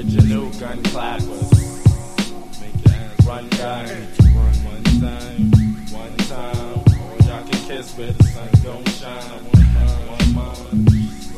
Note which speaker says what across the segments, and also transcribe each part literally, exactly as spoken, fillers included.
Speaker 1: original gun clappers. Make your hands run back. Run one time, one time. Or y'all can kiss where the sun gon' shine. I want mine, want mine.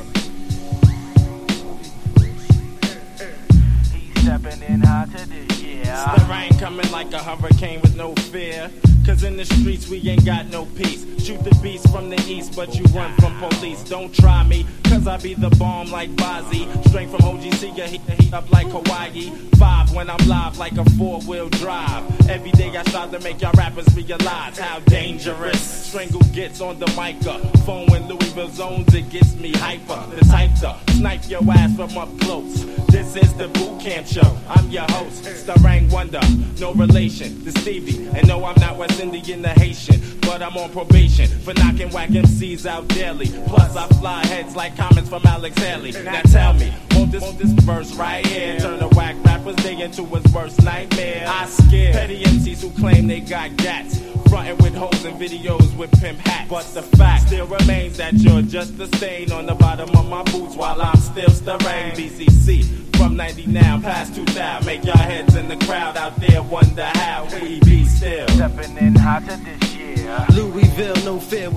Speaker 2: He's stepping in hot to this year.
Speaker 1: The rain coming like a hurricane with no fear. Cause in the streets we ain't got no peace. Shoot the beast from the east, but you run from police. Don't try me, cause I be the bomb like Bozzy. Straight from O G C, you heat, heat up like Hawaii. Five when I'm live like a four-wheel drive. Every day I strive to make y'all rappers realize how dangerous Strangle gets on the microphone. When Louisville zones, it gets me hyper. The type to snipe your ass from up close. This is the boot camp show. I'm your host, Starang Wonder. No relation to Stevie. And no, I'm not West Indian or Haitian, but I'm on probation for knocking whack M Cs out daily. Plus I fly heads like comments from Alex Haley. Now tell me, won't this, won't this verse right here turn a whack rapper's day into his worst nightmare? I scare petty M Cs who claim they got gats, frontin' with hoes and videos with pimp hats. But the fact still remains that you're just a stain on the bottom of my boots while I'm still Starang. B C C from ninety now past two thousand. Make y'all heads in the crowd out there wonder how we be still
Speaker 2: Stepping in hot to this year.
Speaker 3: Louisville, no fear.